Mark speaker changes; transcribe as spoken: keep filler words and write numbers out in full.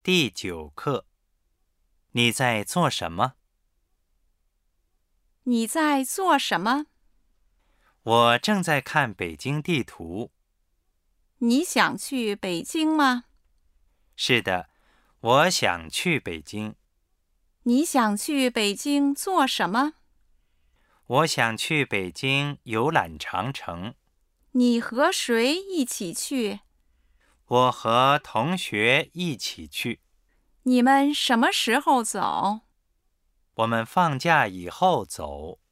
Speaker 1: 第九课。你在做什么？
Speaker 2: 你在做什么？
Speaker 1: 我正在看北京地图。
Speaker 2: 你想去北京吗？
Speaker 1: 是的，我想去北京。
Speaker 2: 你想去北京做什么？
Speaker 1: 我想去北京游览长城。
Speaker 2: 你和谁一起去？
Speaker 1: 我和同学一起去。
Speaker 2: 你们什么时候走？
Speaker 1: 我们放假以后走。